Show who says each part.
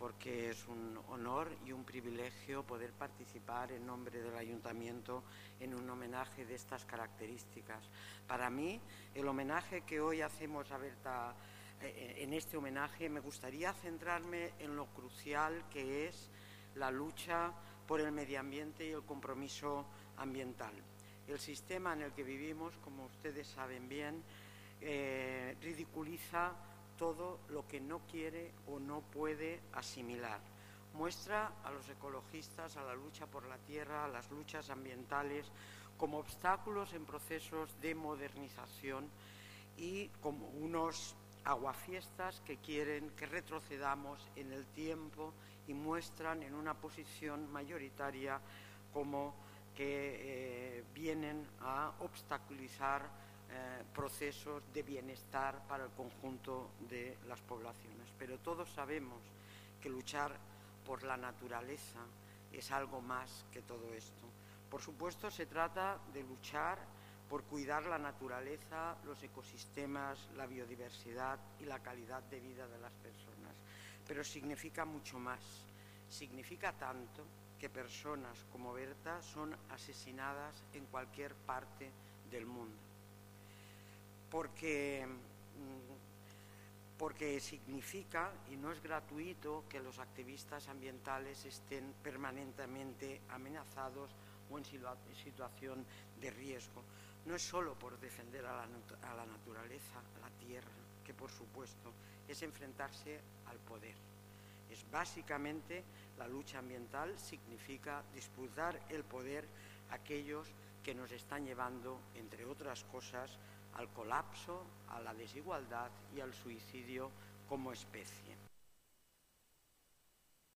Speaker 1: porque es un honor y un privilegio poder participar en nombre del Ayuntamiento en un homenaje de estas características. Para mí, el homenaje que hoy hacemos a Berta, en este homenaje me gustaría centrarme en lo crucial que es la lucha por el medio ambiente y el compromiso ambiental. El sistema en el que vivimos, como ustedes saben bien, ridiculiza todo lo que no quiere o no puede asimilar. Muestra a los ecologistas, a la lucha por la tierra, a las luchas ambientales, como obstáculos en procesos de modernización y como unos aguafiestas que quieren que retrocedamos en el tiempo y muestran en una posición mayoritaria como que vienen a obstaculizar procesos de bienestar para el conjunto de las poblaciones. Pero todos sabemos que luchar por la naturaleza es algo más que todo esto. Por supuesto, se trata de luchar por cuidar la naturaleza, los ecosistemas, la biodiversidad y la calidad de vida de las personas. Pero significa mucho más. Significa tanto que personas como Berta son asesinadas en cualquier parte del mundo. Porque significa, y no es gratuito, que los activistas ambientales estén permanentemente amenazados o en situación de riesgo. No es solo por defender a la naturaleza, a la tierra, que por supuesto es enfrentarse al poder. Es básicamente la lucha ambiental, significa disputar el poder a aquellos que nos están llevando, entre otras cosas, al colapso, a la desigualdad y al suicidio como especie.